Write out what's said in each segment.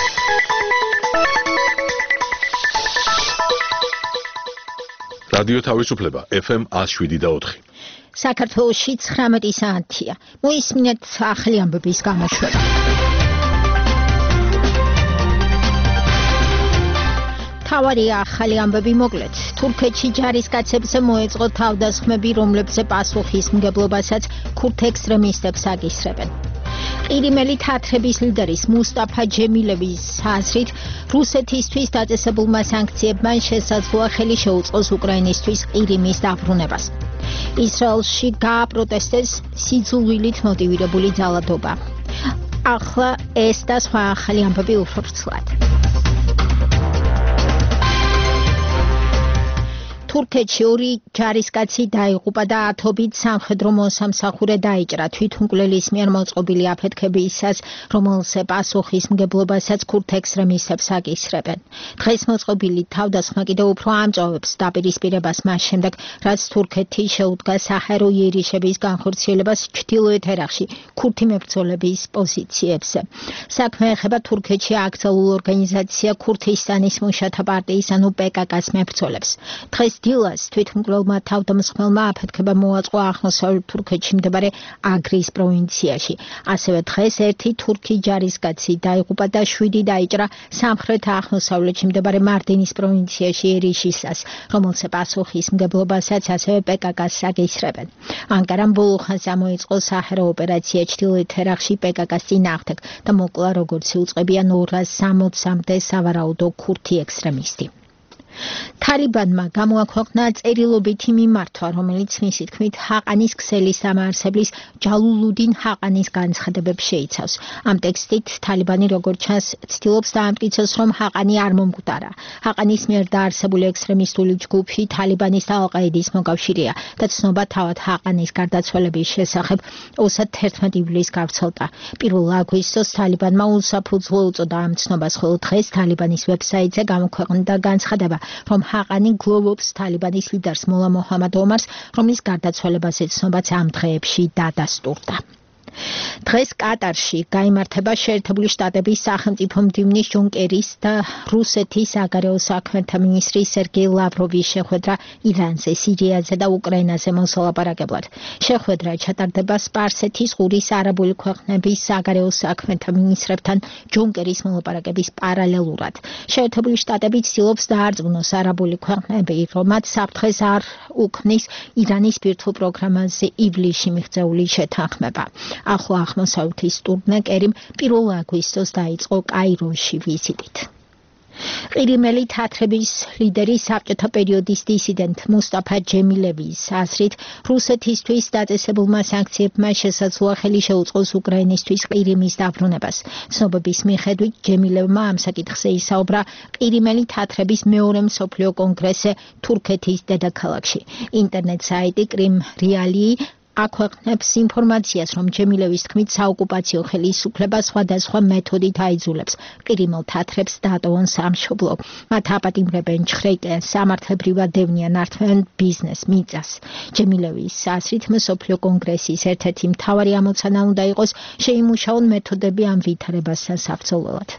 რადიო თავისუფლება FM 107.4. საქართველოში 19 საათია. მოისმინეთ ახალი ამბების გამოშვება. თავარია ახალი ამბები მოკლედ. თურქეთში ჯარისკაცებზე მოეწყო თავდასხმები, რომლებზე პასუხისმგებლობასაც ქურთ ექსტრემისტებს აკისრებენ. ყირიმელი თათრების ლიდერის მუსტაფა ჯემილევის აზრით, რუსეთისთვის დაწესებულმა სანქციებმა შესაძლოა ხელი შეუწყოს უკრაინისთვის ყირიმის დაბრუნებას. ისრაელში გააპროტესტეს სიძულვილით მოტივირებული ძალადობა. ახლა ეს და სხვა ახალი ამბები უფრო ვრცლად. თურქეთში ორი ჯარისკაცი დაიღუპა და ათობით სამხედრო მოსამსახურე დაიჭრა თვითმკვლელის მიერ მოწყობილი აფეთქებისას, რომელზე პასუხისმგებლობასაც ქურთ ექსტრემისტებს აკისრებენ. დღეს მოწყობილი თავდასხმა კიდევ უფრო ამწვავებს დაპირისპირებას მას შემდეგ, რაც თურქეთი შეუდგა საჰაერო იერიშების განხორციელებას ჩრდილოეთ ერაყში ქურთი მებრძოლების პოზიციებზე. საქმე ეხება თურქეთში აკრძალულ ორგანიზაცია ქურთისტანის მუშათა პარტიის ანუ PKK-ს მებრძოლებს. დღეს დილას თვითმკვლელმა თავდამსხმელმა აფეთქება მოაწყო აღმოსავლეთ თურქეთში მდებარე აგრის პროვინციაში. ასევე დღეს ერთი თურქი ჯარისკაცი დაიღუპა და 7 დაიჭრა სამხრეთ აღმოსავლეთში მდებარე მარდინის პროვინციაში ერიშისას, რომელზე პასუხისმგებლობასაც ასევე PKK-ს აკისრებენ. ანკარამ ბოლო ხანს ამოიწყო საჰაერო ოპერაცია ჩრდილოეთ ერაყში PKK-ს წინააღმდეგ და მოკლა როგორც იუწყებიან 260-მდე სავარაუდო ქურთი ექსტრემისტი. თალიბანმა გამოაქვეყნა წერილობითი მიმართვა, რომელიც მისი თქმით ჰაყანის ქსელის დამაარსებლის ჯალულუდინ ჰაყანის განცხადებებს შეიცავს. ამ ტექსტით თალიბანი როგორც ჩანს ცდილობს დაამტკიცოს, რომ ჰაყანი არ მომკვდარა. ჰაყანის მიერ დაარსებული ექსტრემისტული ჯგუფი თალიბანის და ალ-ყაიდის მოკავშირეა და ცნობა თავად ჰაყანის გარდაცვალების შესახებ 31 ივლისს გავრცელდა. 1 აგვისტოს თალიბანმა უსაფუძვლო უწოდა ამ ცნობას, ხოლო დღეს თალიბანის ვებსაიტზე გამოქვეყნდა განცხადება, რომ ჰაყანი გლოვობს თალიბანის ლიდერს მოლა მოჰამად ომარს, რომლის გარდაცვალებაზე ცნობაც ამ დღეებში დადასტურდა. დღეს კატარში გაიმართება შეერთებული შტატების სახელმწიფო მდივნის ჯონ კერის და რუსეთის საგარეო საქმეთა მინისტრის სერგეი ლავროვის შეხვედრა ირანზე, სირიაზე და უკრაინაზე მოსალაპარაკებლად. შეხვედრა ჩატარდება სპარსეთის ყურის არაბული ქვეყნების საგარეო საქმეთა მინისტრებთან ჯონ კერის მოლაპარაკების პარალელურად. შეერთებული შტატები ცდილობს დაარწმუნოს არაბული ქვეყნები, რომაც საფრთხეს არ უქმნის ირანის ბირთვულ პროგრამაზე ივლისში მიღწეული შეთანხმება. ახლო აღმოსავლეთის ტურნე კერიმ 1 აგვისტოს დაიწყო კაიროში ვიზიტით. ყირიმელი თათრების ლიდერი საბჭოთა პერიოდის დისიდენტ მუსტაფა ჯემილევის აზრით, რუსეთისთვის დაწესებულმა სანქციებმა შესაძლოა ხელი შეუწყოს უკრაინისთვის ყირიმის დაბრუნებას. ცნობების მიხედვით ჯემილევმა ამ საკითხზე ისაუბრა ყირიმელი თათრების მეორე მსოფლიო კონგრესზე თურქეთის დედაქალაქში. ინტერნეტ საიტი კრიმ რეალი აქვეყნებს ინფორმაციას, რომ ჯემილევის თქმით საოკუპაციო ხელისუფლება სხვადასხვა მეთოდით აიძულებს ყირიმელ თათრებს დატოვონ სამშობლო. მათ აპატიმრებენ, ჩხრეკენ, სამართლებრივად დევნიან, ართმევენ ბიზნეს, მიწას. ჯემილევის აზრით, მსოფლიო კონგრესის ერთ-ერთი მთავარი ამოცანა უნდა იყოს შეიმუშაონ მეთოდები ამ ვითარებასთან საბრძოლველად.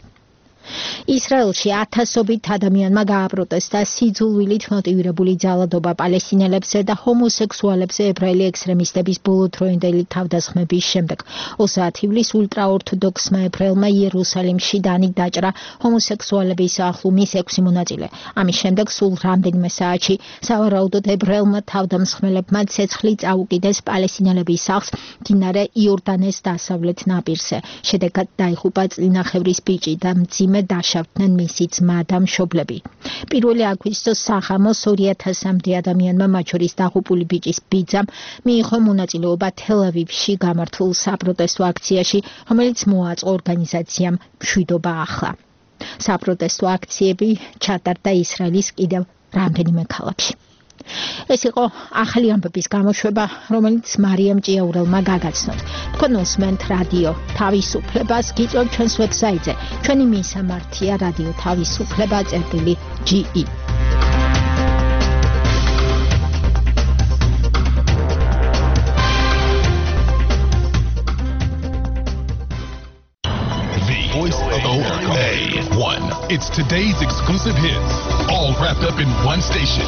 ისრაელში ათასობით ადამიანმა გააპროტესტა სიძულვილით მოტივირებული ძალადობა პალესტინელებზე და ჰომოსექსუალებზე ებრაელი ექსტრემისტების ბოლოდროინდელი თავდასხმების შემდეგ. 30 ივლისს ულტრაორთოდოქსმა ებრაელმა იერუსალიმში დანით დაჭრა ჰომოსექსუალების ახლუმის 6 მონაწილე. ამის შემდეგ სულ რამდენიმე საათში სავარაუდოდ ებრაელმა თავდამსხმელებმა ცეცხლი წაუკიდეს პალესტინელების სახლს მდინარე იორდანეს დასავლეთ ნაპირზე. შედეგად დაიღუპა წინახევრის ბიჭი და მძიმე დაშავდნენ მისი ძმა და მშობლები. 1 აგვისტოს საღამოს 2000-მდე ადამიანმა, მათ შორის დაღუპული ბიჭის ბიძამ, მიიღო მონაწილეობა თელ-ავივში გამართულ საპროტესტო აქციაში, რომელიც მოაწყო ორგანიზაციამ მშვიდობა ახლა. საპროტესტო აქციები ჩატარდა ისრაელის კიდევ რამდენიმე ქალაქში. ეს იყო ახალი ამბების გამოშვება, რომელიც მარიამ ჭიაურელმა გაგაცნოთ. თქვენ უსმენთ რადიო თავისუფლებას, გიწევთ ჩვენს ვებსაიტზე. ჩვენი მისამართია რადიო თავისუფლება.ge. The voice of America. Hit 1. It's today's exclusive hits, all wrapped up in one station.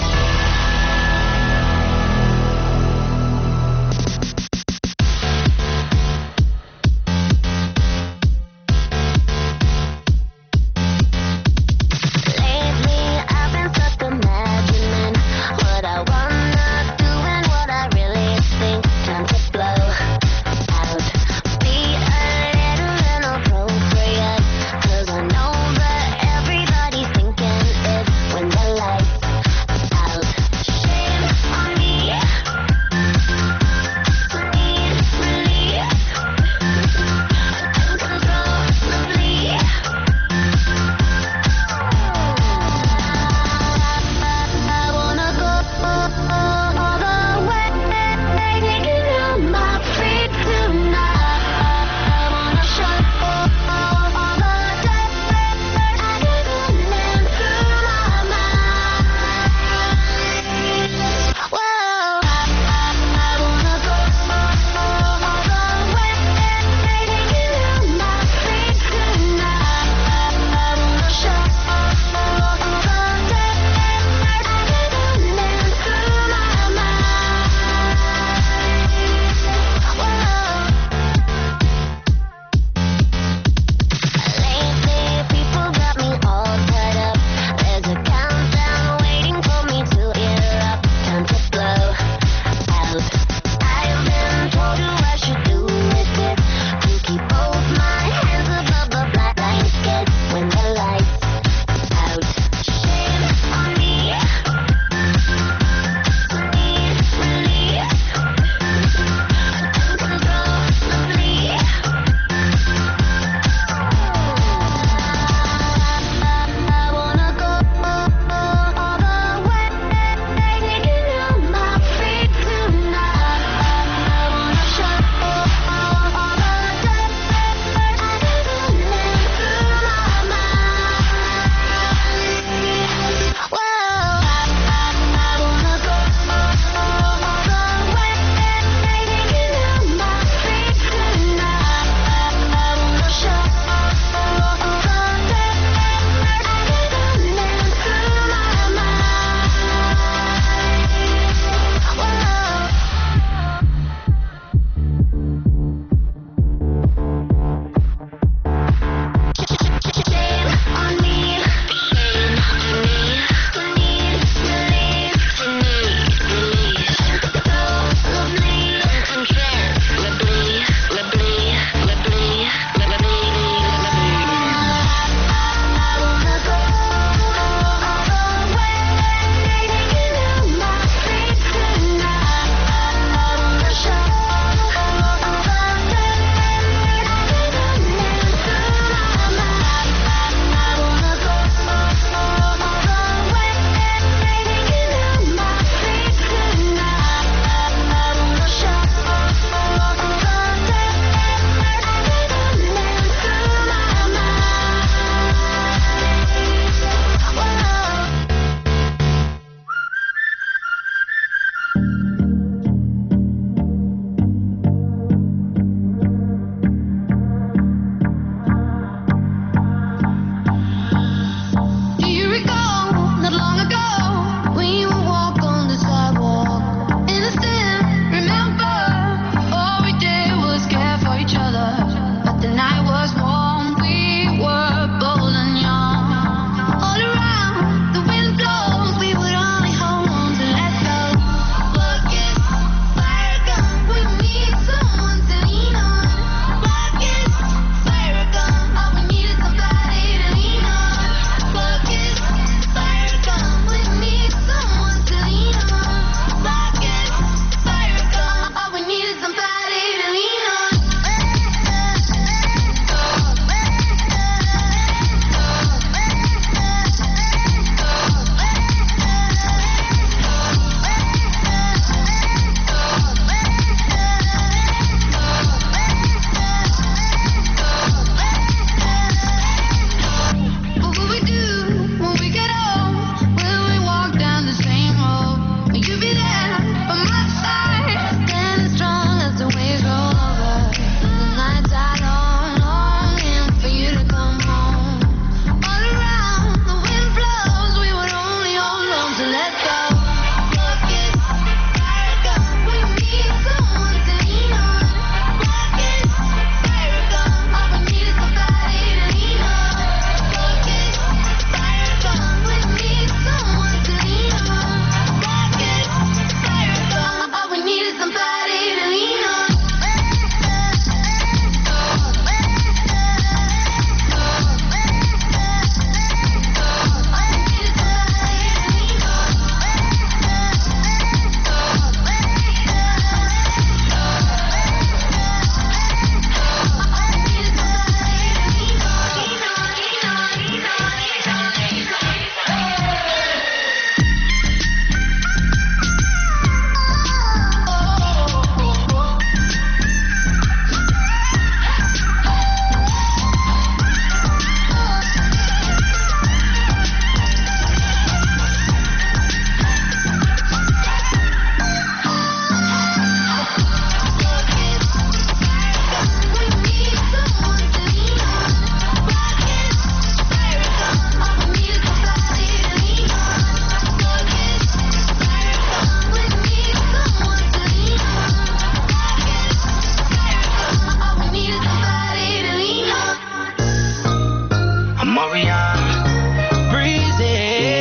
Marion, breezy.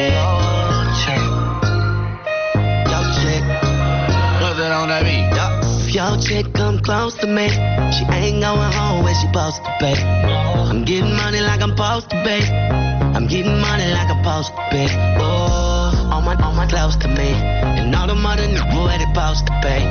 Yo, chick. What's that on that beat? If your chick come close to me, she ain't going home when she supposed to be. I'm getting money like I'm supposed to be. I'm getting money like I'm supposed to be. Oh, all my close to me, and all the mother niggas where they supposed to be.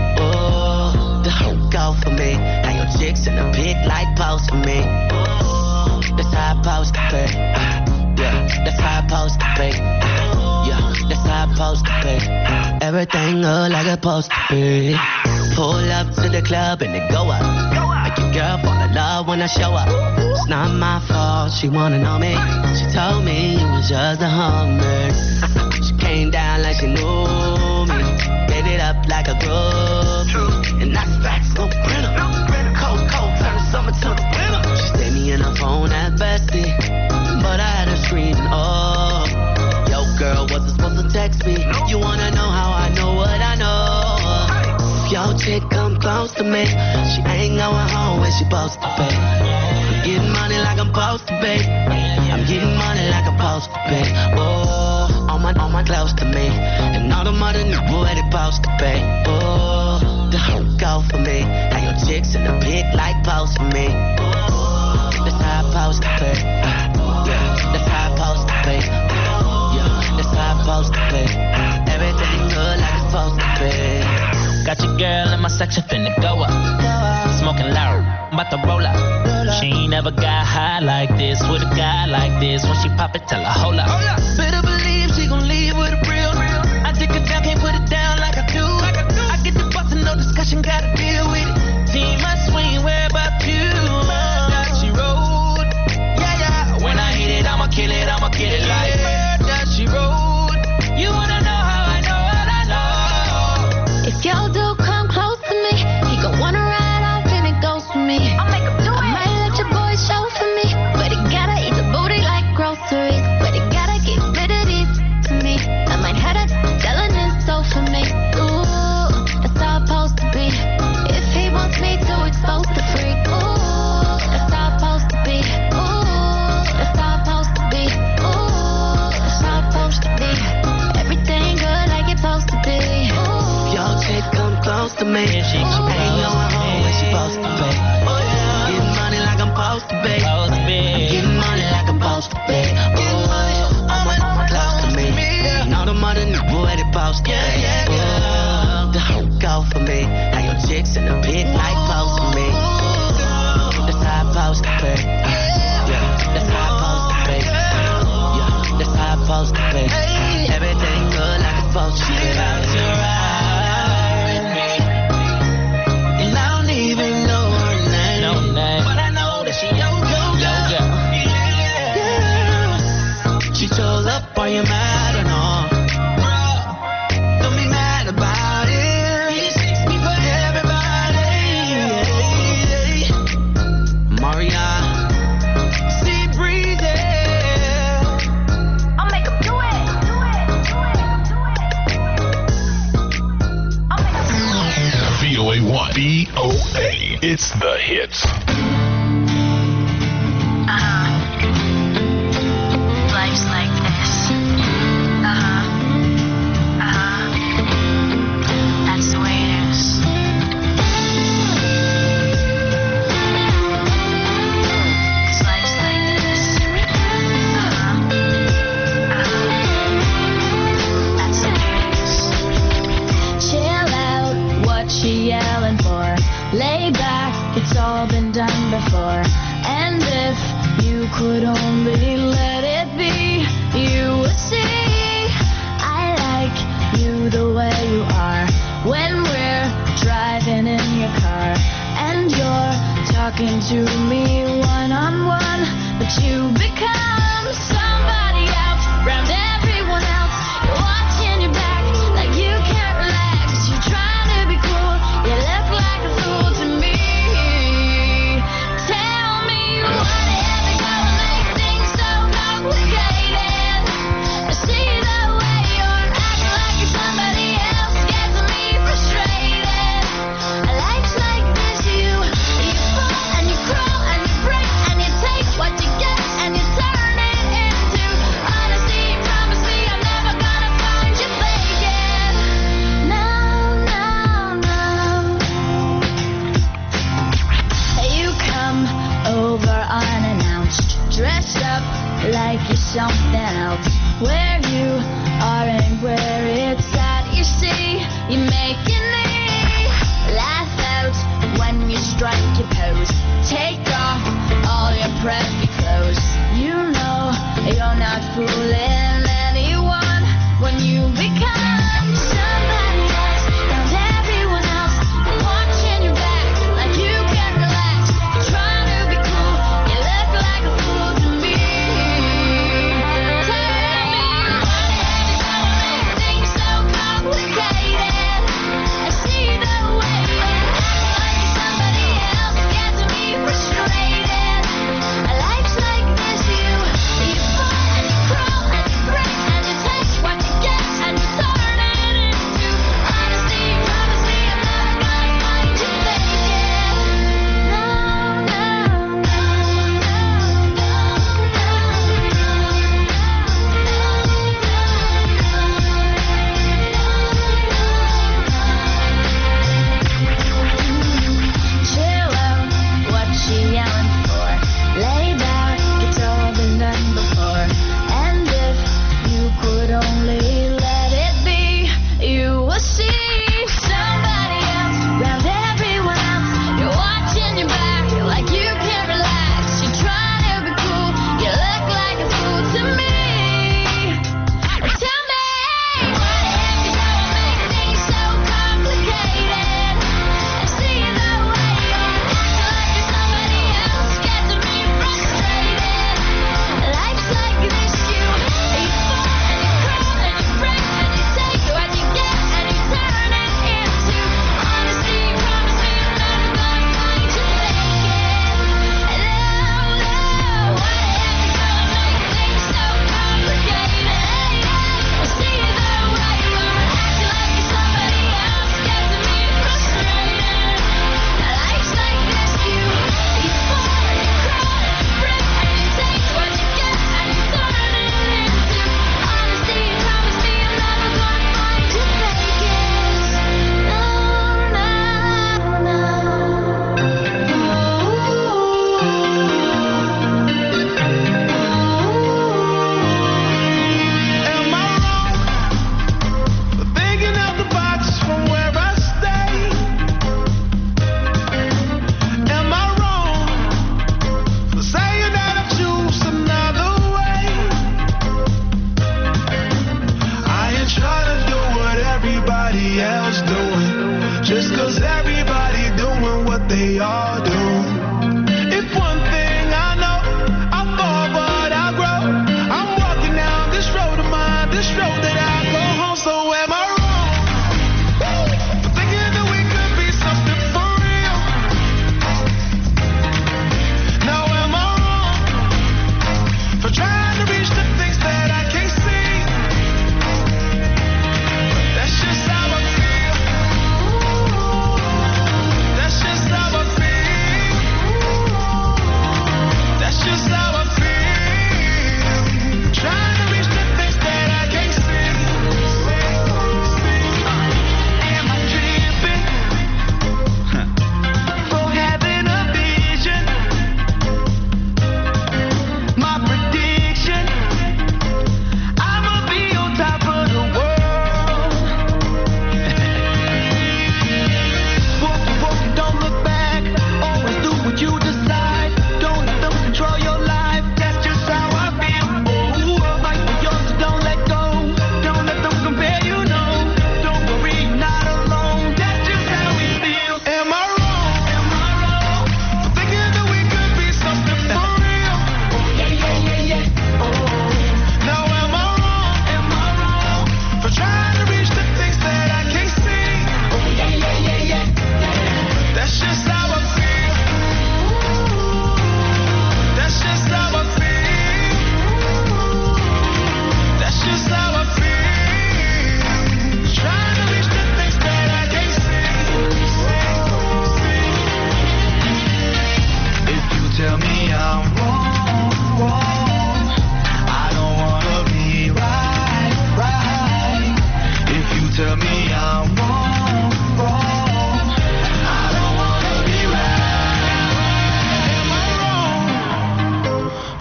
Oh, the whole go for me. Now your chicks in the pit like post for me. Oh, that's how I supposed to be. Yeah, that's how I supposed to be. Yeah, that's how I supposed to be. Everything look like it's supposed to be. Pull up to the club and it go up. Make your girl fall in love when I show up. It's not my fault, she wanna know me. She told me it was just a hunger. She came down like she knew me. Gave it up like a groupie. And that's facts, no printer. Cold, turn the summer to the winter. She stayed me in her phone at bestie, but I had her screaming, oh. Yo, girl, wasn't supposed to text me. You wanna know how I know what I know? Yo, chick come close to me. She ain't going home when she supposed to be. I'm getting money like I'm supposed to be. I'm getting money like I'm supposed to be. Oh, all my close to me, and all the mother niggas where they supposed to be. Oh, the whole go for me. Now your chicks in the pit like post for me. Oh, that's how I supposed to be. Yeah, that's how I supposed to be. Yeah, that's how I supposed to be. Everything good like it's supposed to be. Got your girl in my section, finna go up. Smoking loud, I'm about to roll up. She ain't never got high like this with a guy like this. When she pop it, tell her, hold up. Better believe she gon' leave with a real. I take it down, can't put it down like I do. I get the bustin', no discussion, gotta deal with it. Team must swing, where about you? That she rode. Yeah. When I hit it, I'ma kill it, I'ma get it like that she rode. You wanna know how I know what I know? If your dude come close to me, he gon' wanna ride off and it goes for me. I'll make him do it. I might let your boy show for me, but he gotta eat the booty like groceries. But he gotta get rid of these to me. I might have that selling his soul for me. Ooh, that's how it's supposed to be. If he wants me to expose the freak, ooh, that's how it's supposed to be. Ooh, that's how it's supposed to be. Ooh, that's how it's supposed to be. Everything good like it's supposed to be. Yo, chick come close to me. She ain't going home when she supposed to be. Getting money like I'm supposed to be. I'm getting money like I'm supposed to be. All my close to me. And all the mother niggas where they supposed to be. The whole go for me. Now your chicks in the pit like close to me. That's how it's supposed to be. Yeah, that's how it's supposed to be. Yeah, that's how it's supposed to be. Everything good like it's supposed to be. Are you mad or not? Don't be mad about it. He seeks me for everybody. Maria, see breezy. I'll make him do it. I'll make him do it. VOA1. VOA. It's the hits. Life's like this. That's the way it is. Cause life's like this. That's the way it is. Chill out, what you yelling for? Lay back, it's all been done before. And if you could only let it be, you would see I like you the way you are. When we're driving in your car and you're talking to me one-on-one, but you become somebody else around everyone else. You're watching your back like you can't relax. You're trying to be cool, you look like a fool to me. Tell me what is it gonna make things so complicated? I see the way you're acting like you're somebody else, gets me frustrated. Life's like this, you fall and you crawl and you break and you take what you get and you like you're something else. Where you are and where it's at, you see, you're making me laugh out when you strike your pose. Take off all your preppy clothes. You know you're not fooling anyone when you become somebody else. Now everyone else watching your back like you can relax. You're trying to be cool, you look like a fool to me. Tell me why you gotta make things so complicated. I see the way you act like somebody else gets me frustrated. I like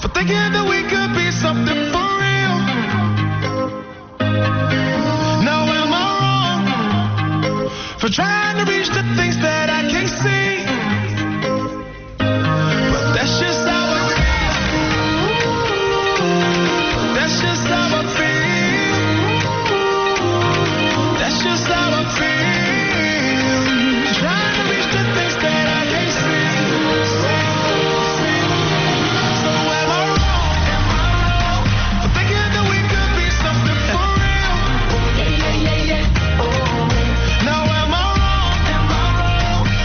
for thinking that we could be something for real. Now am I wrong for trying to reach the things that I can't see? But that's just how I feel. That's just how I feel. That's just how I feel. Trying to reach the things that I can't see. So am I wrong for thinking that we could be something for real? Now am I wrong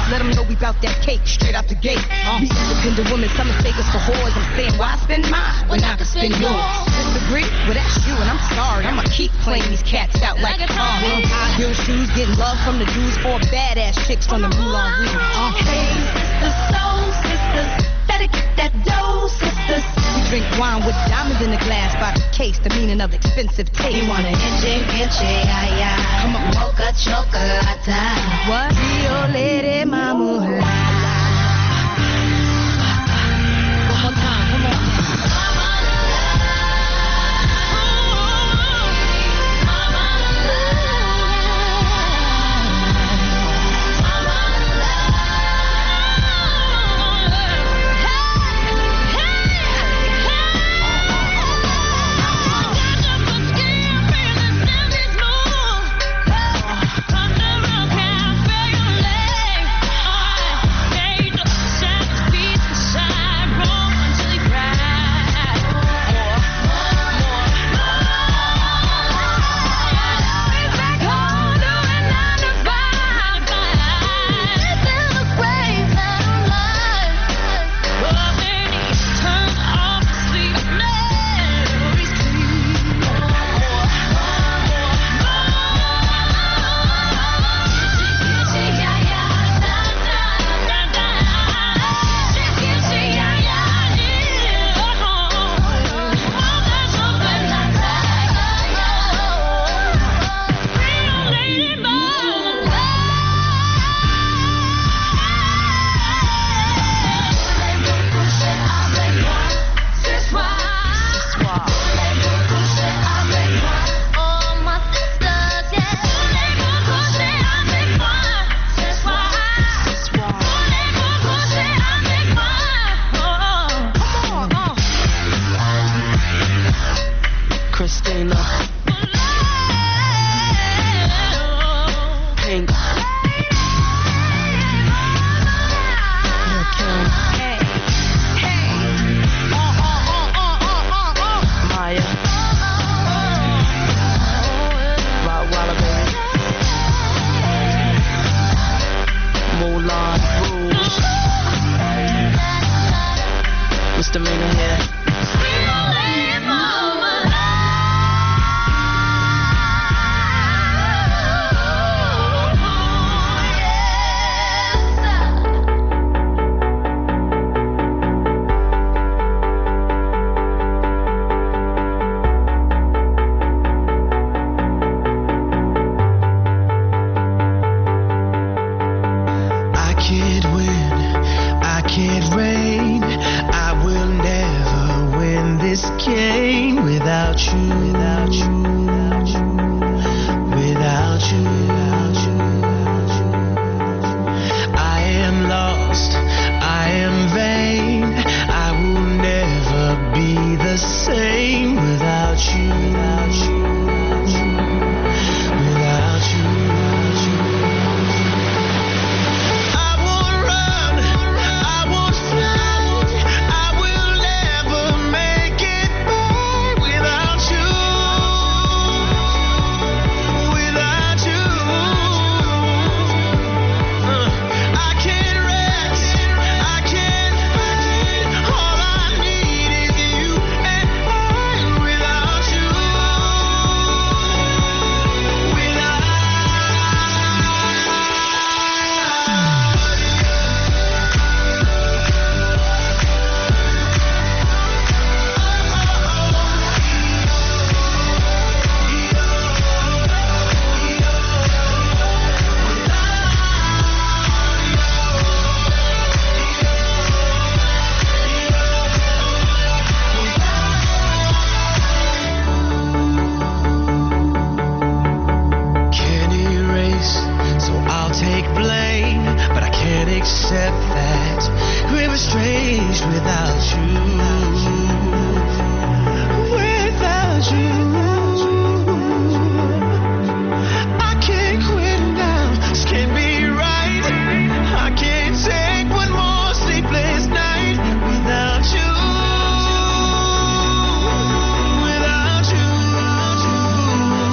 Let them know we bout that cake straight out the gate. Be independent women, some mistake us for whores. I'm saying, why spend mine when I can spend yours? Disagree? Well, that's you, and I'm sorry. I'ma keep playing these cats out like a car. High heel shoes, getting love from the dudes, 4 badass chicks from the Moulin Rouge. Hey, sisters, soul sisters, better get that dough, sisters. We drink wine with diamonds in the glass by the case, the meaning of expensive taste. You wanna come on, mocha chocolate. What? Rio Lady Mama. One more time, come on.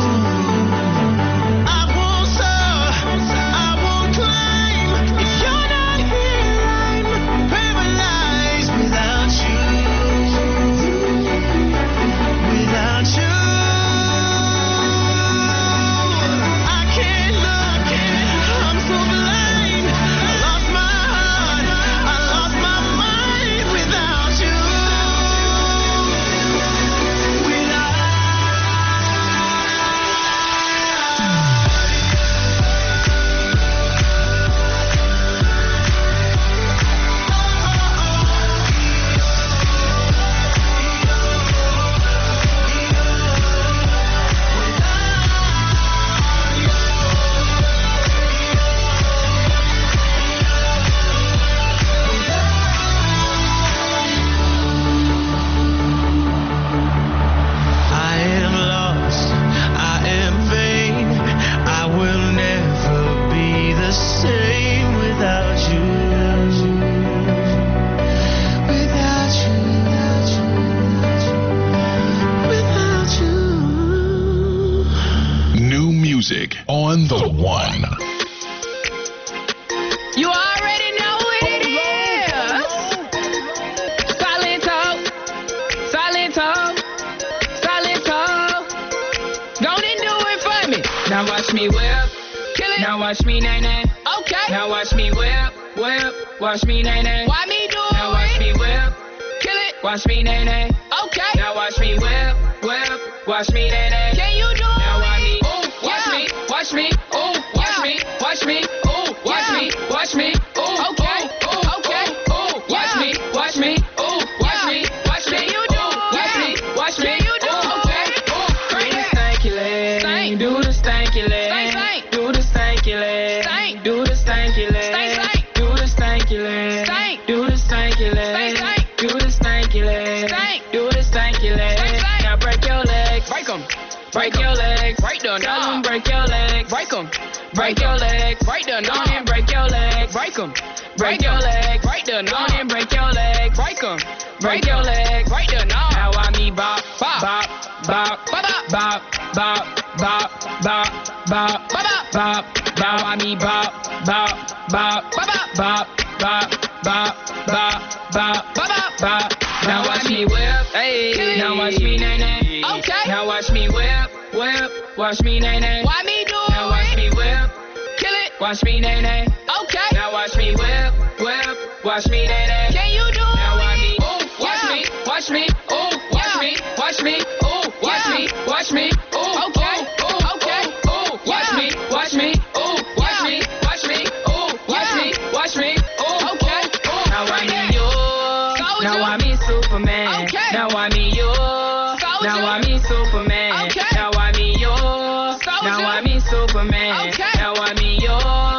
If you're on the one. You already know what it is. Silent talk, silent talk, silent talk. Don't it do it for me? Now watch me whip, kill it. Now watch me nay nay. Okay. Now watch me whip, whip. Watch me nay nay. Why me do it? Now watch me whip, kill it. Watch me nay nay. Okay. Now watch me whip, whip. Watch me nay nay. Can you do it? Now watch me, ooh, watch me, watch me, ooh, watch me, watch me, ooh, watch me, watch me, ooh, okay, ooh, okay, ooh, watch me, watch me, ooh, watch me, watch me, you do, watch me, you do, okay, ooh, do the stanky leg, do the stanky leg, do the stanky leg, do the stanky leg, do the stanky leg, do the stanky leg, do the stanky leg, do the stanky leg. Now break your legs, break 'em. Break your legs, break the knob, break your legs, break 'em. Break your legs, break the knob, and break your legs, break 'em. Break your legs, break the knob, and break your legs, break 'em. Break your legs, break the knob. Now I me bop, bop, bop, bop, bop, bop, bop, bop, bop, bop, bop, bop. Now I me bop, bop, bop, bop, bop, bop, bop, bop, bop, bop, bop. Now watch me whip, hey. Now watch me nay nay. Okay. Now watch me whip, whip. Watch me nay nay. Why me do it? Now watch me whip, kill it. Watch me nay nay. Okay. Now watch me whip, whip. Watch me nay nay. Can you do it? Now watch me, ooh, watch me, watch me, ooh, watch me, watch me, ooh, watch me, watch me, ooh, okay, ooh, okay, ooh, watch me, watch me, ooh, watch me, watch me, ooh, watch me, watch me, ooh, okay, ooh. Now I me you. Now I me Superman. Okay. Now I me you. Now I me Superman. Okay. Now I me you. Now I me Superman. Okay. Now I me you.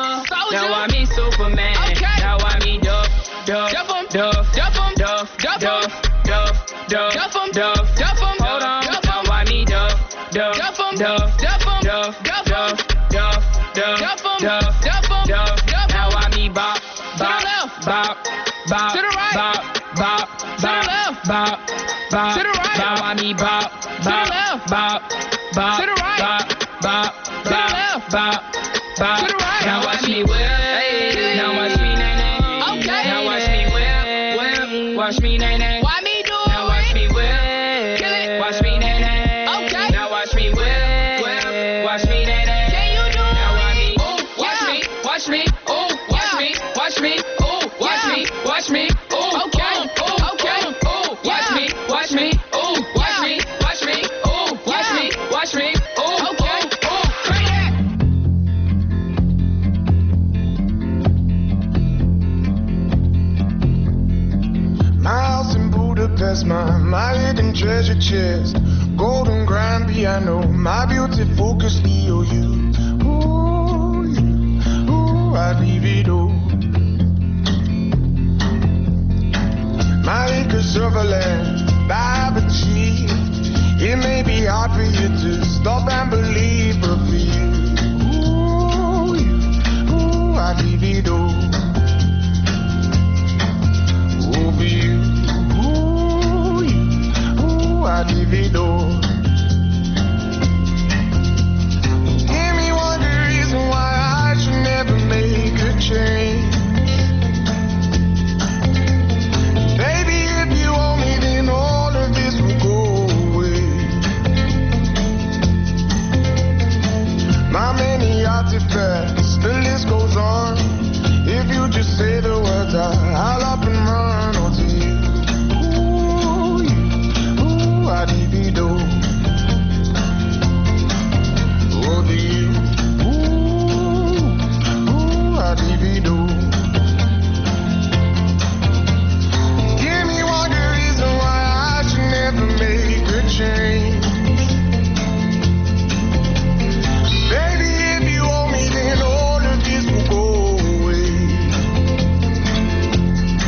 Now I me Superman. Okay. Now I me Duff, Duff, Duff, Duff, Duff, Duff, Duff, Duff, Duff, Duff, Duff. Hold on. Now I me Duff, Duff, Duff, Duff, Duff, Duff, Duff, Duff, Duff, Duff, Duff. Now I me bop, bop, bop, bop, to the right, bop, bop, to the left, bop, bop, to the right. Now I me bop, bop, bop, bop, to the right, bop, bop, to the left, bop, bop, to the right. Now watch me whip, hey. Now watch me nay nay. Okay. Now watch me whip, whip. Watch me nay nay. Why me do it? Now watch me whip, kill it. Watch me nay nay. Okay. Now watch me whip, whip. Watch me nay nay. Can you do it? Now watch me, ooh, watch me, watch me, ooh, watch me, watch me, ooh, watch me, watch me, ooh, okay, ooh, okay, ooh, watch me, watch me, ooh, watch me, watch me, ooh, watch me, watch me, ooh, okay, ooh, crank that. My house in Budapest, my hidden treasure chest, golden grand piano, my beauty focus EOU. Ooh, ooh, I leave it all. My acres of land, I've achieved. It may be hard for you to stop and believe, but for you, ooh, I leave it all. Oh, for you, ooh, I leave it all. Give me one good reason why I should never make a change. Baby, if you owe me, then all of this will go away. My many artifacts, the list goes on. If you just say the words, I'll up and run onto you. Ooh, I leave it all. Oh, do you? Ooh, I leave it all. Give me one good reason why I should never make a change. Baby, if you owe me, then all of this will go away.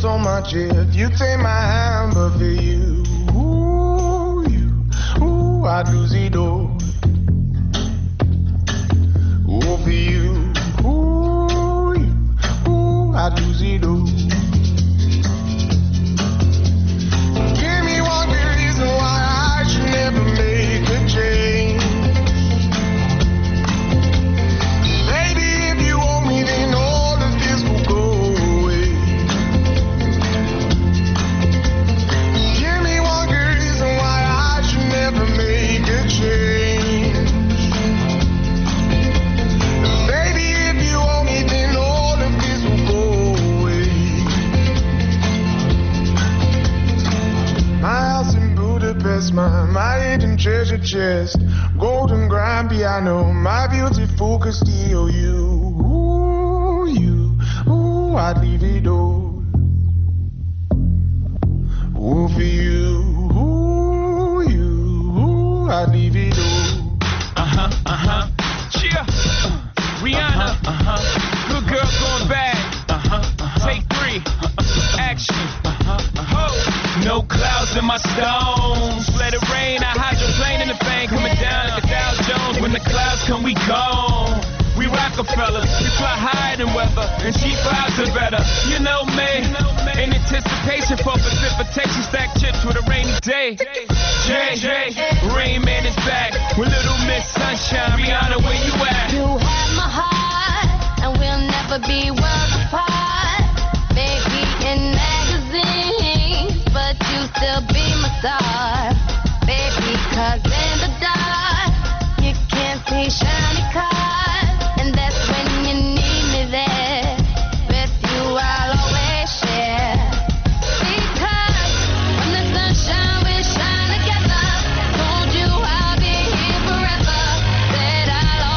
so much if you take my hand, but for you, I'd lose it all. Oh, for you, I'd lose it all. Give me one good reason why I should never make a change. Baby, if you owe me, then all of this will go away. Give me one good reason why I should never make a change. Baby, if you owe me, then all of this will go away. My house in Budapest, my hidden treasure chest, golden grand piano, my beautiful Castillo. I'd leave it all. Oh, for you, I'd leave it all. Cheer. Rihanna. Good girl going bad. Take 3. Action. No clouds in my stones. Let it rain. I hydroplane in the bank. Coming down like a Dow Jones. When the clouds come, we gone. We Rockefeller. We fly higher than weather. And she flies it better. You know me. In anticipation for precipitation. Stack chips with a rainy day. J. Rain Man is back. With Little Miss Sunshine. Rihanna, where you at? You have my heart, and we'll never be worlds apart. Maybe in magazines, but you still be my star. Baby, 'cause in the dark, you can't see shiny cars. And that's when you need me there. With you, I'll always share. Because when the sunshine, we shine together. Told you I'll be here forever. Said I'll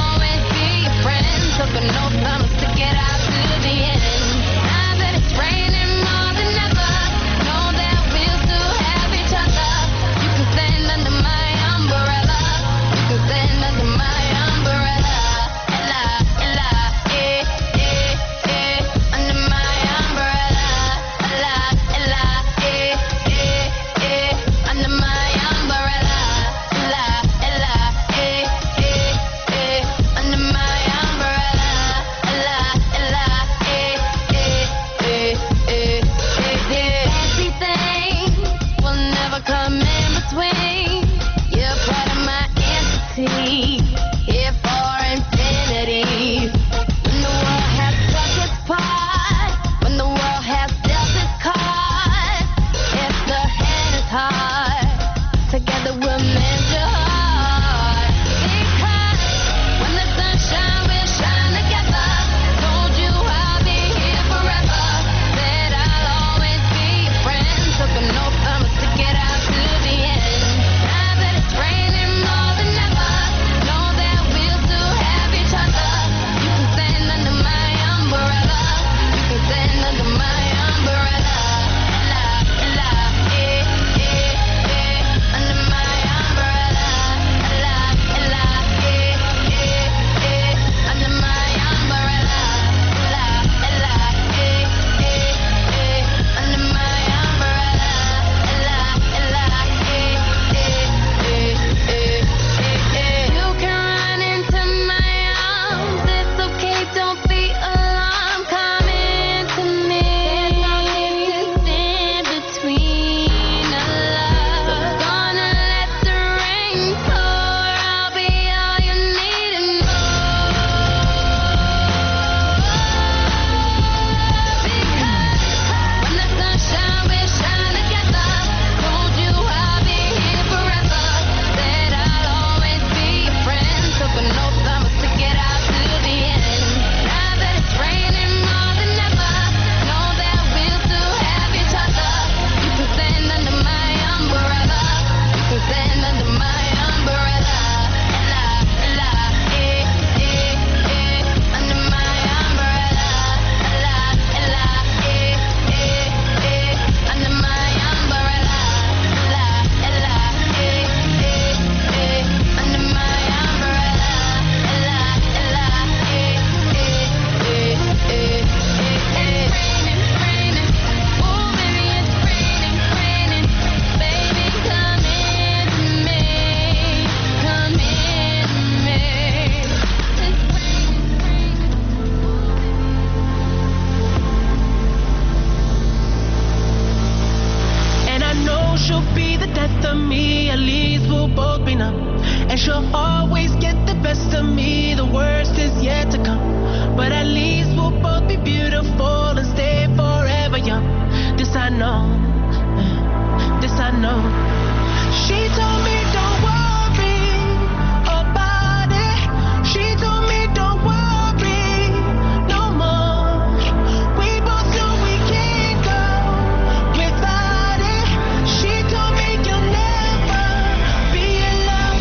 yet to come. But at least we'll both be beautiful and stay forever young. This I know, this I know. She told me don't worry about it. She told me don't worry no more. We both know we can't go without it. She told me you'll never be alone.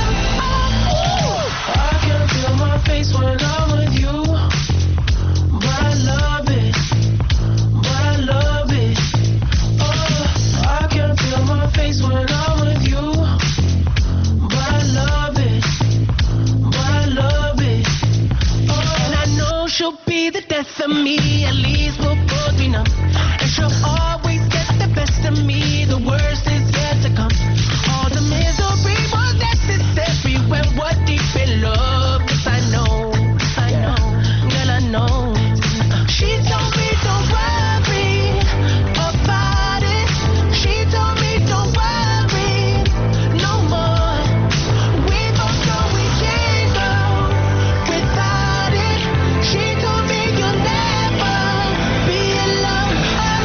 I can feel my face when I'm with you, but I love it, but I love it. Oh, I can feel my face when I'm with you, but I love it, but I love it. Oh, and I know she'll be the death of me, at least we'll both be numb. And she'll always get the best of me, the worst is yet to come. All the misery was necessary when we're deep in love. 'Cause I know, girl, I know. She told me don't worry about it. She told me don't worry no more. We both know we can't go without it. She told me you'll never be alone.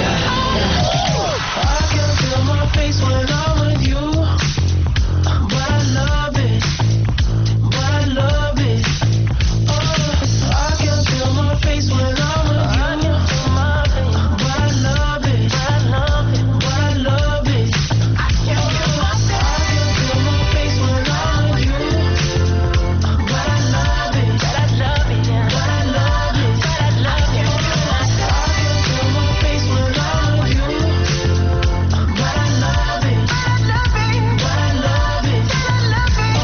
I can feel my face when I'm with you, but I love it, but I love it. Oh, I can feel my face when I'm with you, but I love it, but I love it, but I love it. I can feel my face when I'm with you, but I love it, but I love it, but I love it, but I love it. I can feel my face when I'm with you, but I love it, but I love it, but I love it, but I love it.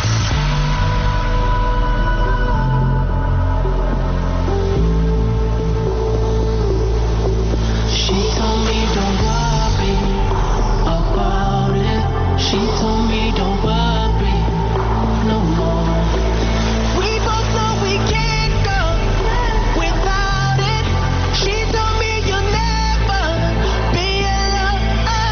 She told me don't worry about it. She told me don't worry no more. We both know we can't go without it. She told me you'll never be alone.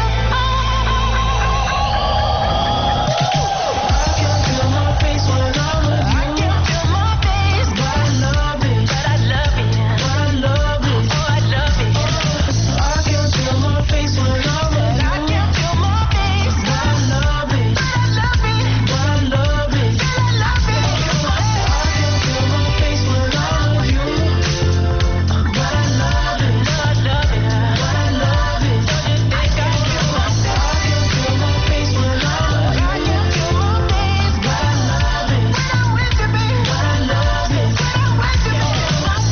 I can feel my face when I'm with you. I can feel my face, but I love it, but I love it, but I love it. Oh, I love it. I can feel my face when I'm with you. I can feel my face, but I love it, but I love it, but I love it, but I love it. I can feel my face when I'm with you, but I love it, but I love it, but I love it. I can feel my face when I'm with you. I can feel my face, but I love it, when I'm with you, baby. But I love it, when I'm with you, baby.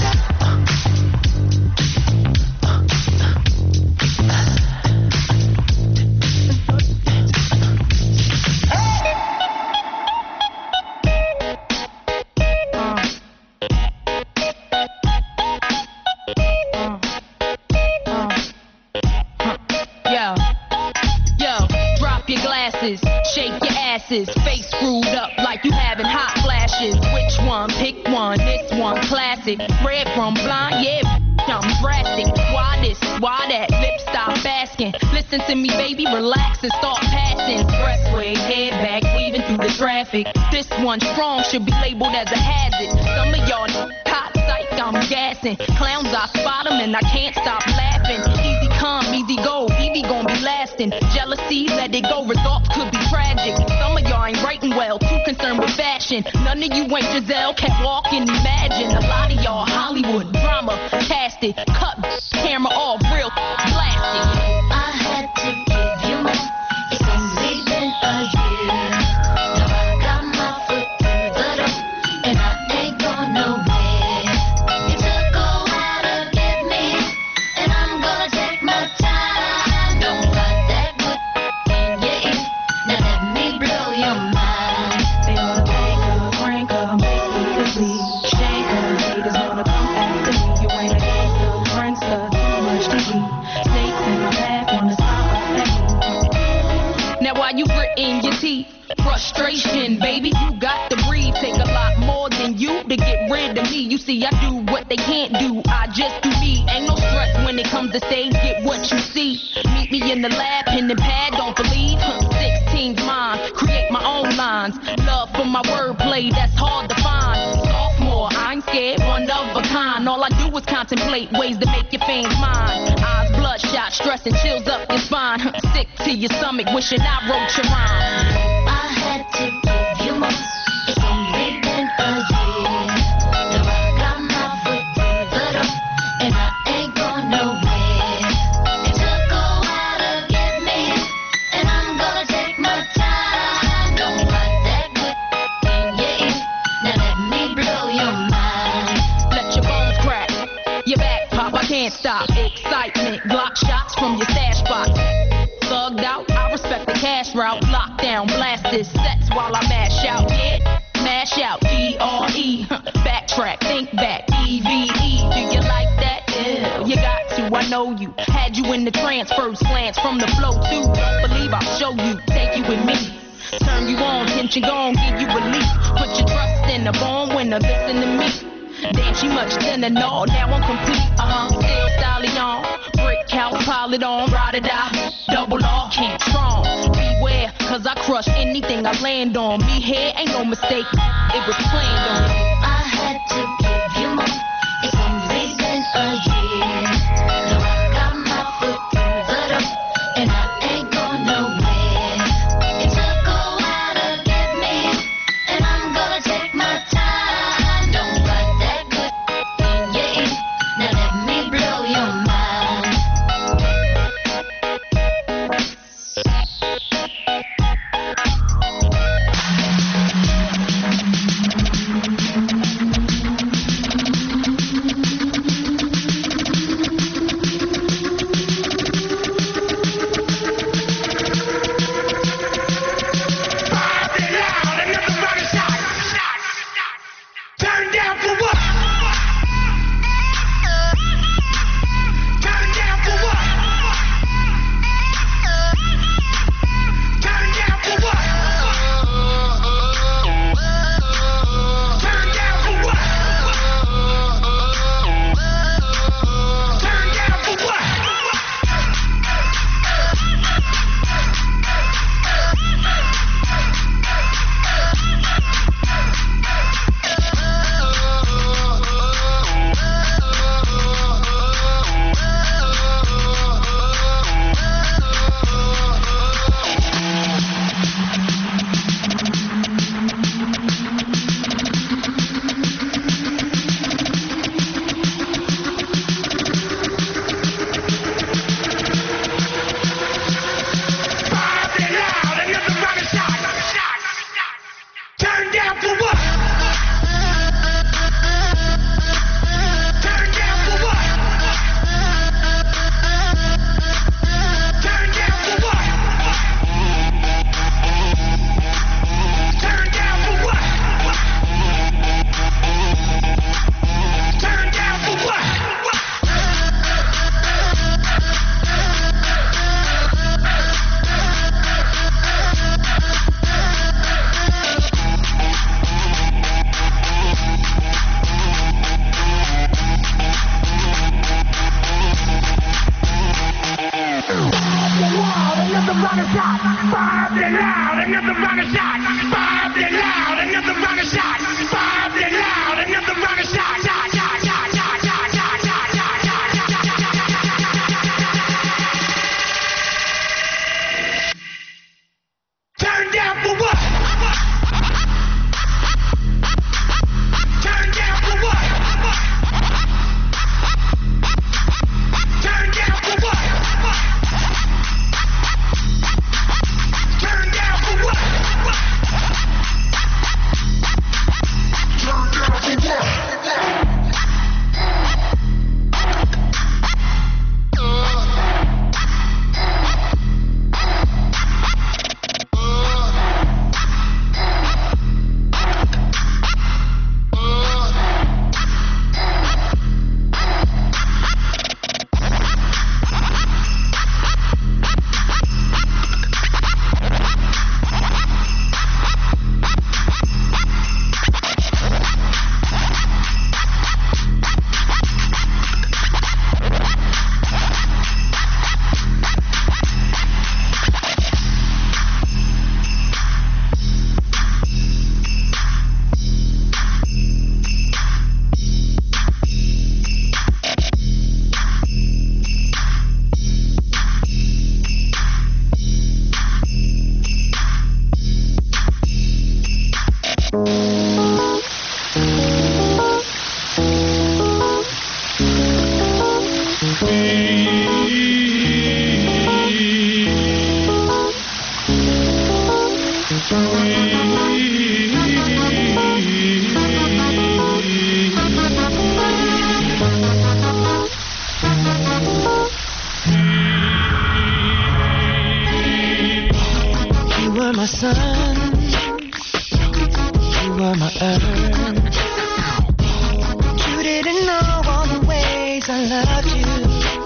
Yo, drop your glasses, shake your asses, face screwed up like you having hot flashes. Which one? Pick one. This one classic. Red from blind, yeah, I'm drastic. Why this? Why that? Lip stop asking. Listen to me, baby, relax and start passing. Expressway, head back, weaving through the traffic. This one strong should be labeled as a hazard. Some of y'all hot psych, I'm gassing. Clowns, I spot them and I can't stop laughing. Easy come, easy go, Evie gon' be lasting. Jealousy, let it go, results could be tragic. Some of y'all ain't writing well, too concerned with fashion. None of you ain't Giselle, can't walk and imagine. A lot of y'all Hollywood drama, cast it, cut camera off, real blasted. I had to give you more. It's only been a year. Now I got my foot through the door, and I ain't going nowhere. You took a while to get me, and I'm gonna take my time. Don't got that good in your ear. Now let me blow your mind. They wanna take her, crank her, make her sleep, shake her. Haters wanna come after me. You ain't a gangster, prankster, too much to eat. Snakes in my path wanna stop us at me. Now while you gritting your teeth, frustration, baby, you got to breathe. Take a lot more than you to get rid of me. You see, I do what they can't do. I just do me. Ain't no stress when it comes to stage. Get what you see. Meet me in the lab, pen and pad. Don't believe. 16's mine. Create my own lines. Love for my wordplay, that's hard to find. Sophomore, I contemplate ways to make your fans mine. Eyes bloodshot, stress and chills up your spine. Sick to your stomach, wishing I wrote your rhyme. I had to give you more. It's only been a year. Now I got my foot through the door, and I ain't going nowhere. It took a while to get me, and I'm gonna take my time. Don't let that good in your ear. Now let me blow your mind. Let your bones crack, your back pop, I can't stop. Excitement, Glock shots from your stash box. Thugged out, I respect the cash route. Lockdown, blasted sets while I mash out. Yeah, mash out, D-R-E. Backtrack, think back, E-V-E. Do you like that? Yeah, you got to, I know you. Had you in the trance, first glance from the flow too. Don't believe I'll show you, take you with me. Turn you on, tension gone, give you relief. Put your trust in the born winner, listen to me. Damn, she much thinner, no, now I'm complete. Still stallion, brick house, pile it on, ride or die, double R, can't strong. Beware, cause I crush anything I land on. Me here ain't no mistake, it was planned on. I had to give you more. It's only been a year. Now I got my foot through the door, and I ain't going nowhere. It took a while to get me, and I'm gonna take my time. Don't let that good in your ear. Now let me blow your mind. You were my sun, you were my earth. You didn't know all the ways I loved you,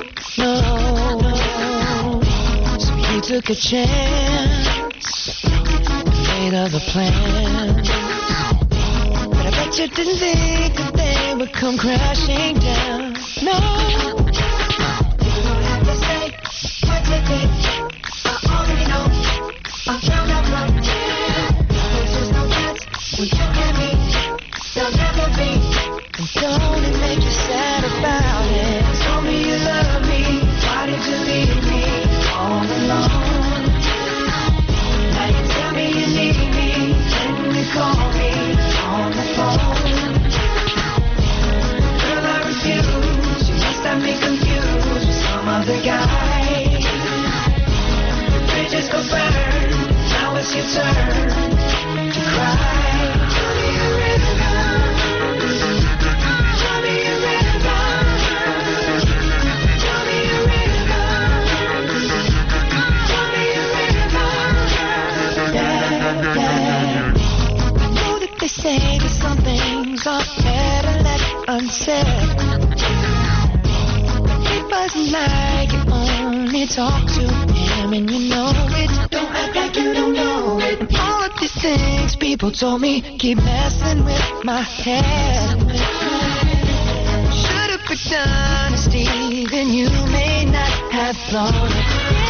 no. So you took a chance, made other plans. But I bet you didn't think that they would come crashing down, no. You don't have to say what you did, I already know. I'm found out from there's just no chance when you and me, there'll never be. And don't it make you sad about it? Told me you love me, why did you leave me all alone? Now you tell me you need me, when you call me on the phone. Girl, I refuse, you must have me confused with some other guy. The bridges go burn, now it's your turn to cry. Tell me a river, tell me a river, tell me a river, tell me a river. Yeah. I know that they say that some things are better left unsaid, but it wasn't like you only talk to him and you know it. Don't act like you don't know it. And all of these things people told me keep messing with my head. Should've picked honesty, then you may not have blown it.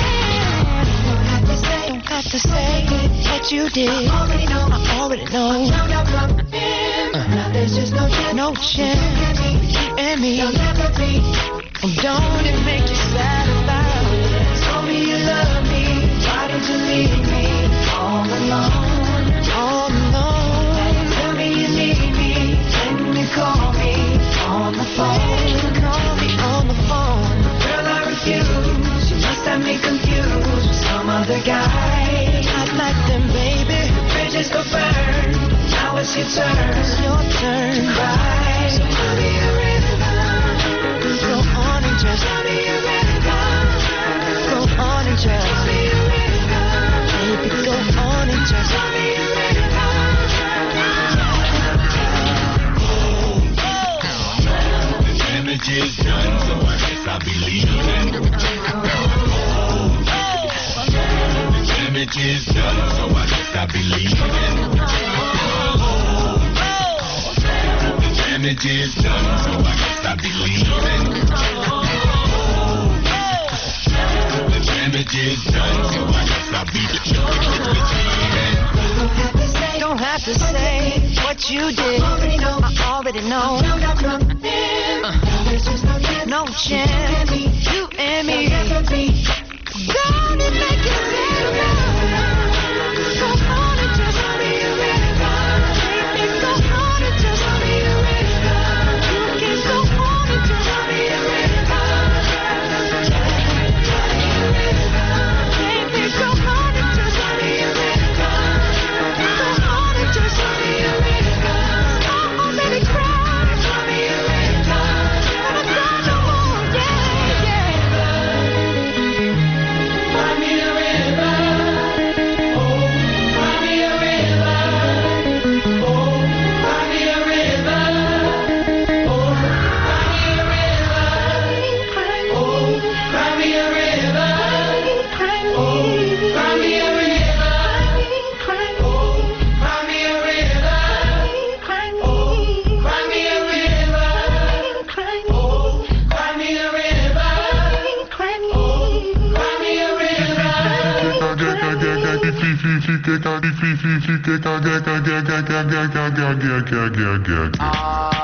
Don't have to say what you did. I already know. Now there's just no chance. You and me, you'll never be. And don't it make you sad about it? Told me you love me, why did you leave me all alone? All alone. Tell me you need me, when you call me on the phone. Call me on the phone. Girl, I refuse, you must have me confused with some other guy. Not like them, baby. The bridges go burn, now it's your turn. It's your turn to cry. So tell me a river, go on and just tell me a river, go on and just tell me a river, baby, go on and just tell me a river. The damage is done, so I guess I'll be leaving. The damage is done, so I guess I'll be leaving. The damage is done, so I guess I'll be leaving. The damage is done, so I guess I'll be leaving. Don't have to say what you did. I already know. No chance. You and me. Don't it make you sad? Go on and just tell me a river. Go on and just tell me a river. You can go on and just tell me a river. Baby, go on and just tell me a river. Go on and just tell me a river. Oh, baby, cry. Tell me a river. And I'm done no more. Yeah, yeah. Find me a river. Oh, find me a river. Oh, find me a river. Oh, find me a river. Oh, find me a river. Oh, find me a river. Oh, find me a river. Oh, find me a river. Oh, find me a river. Oh, find me a river.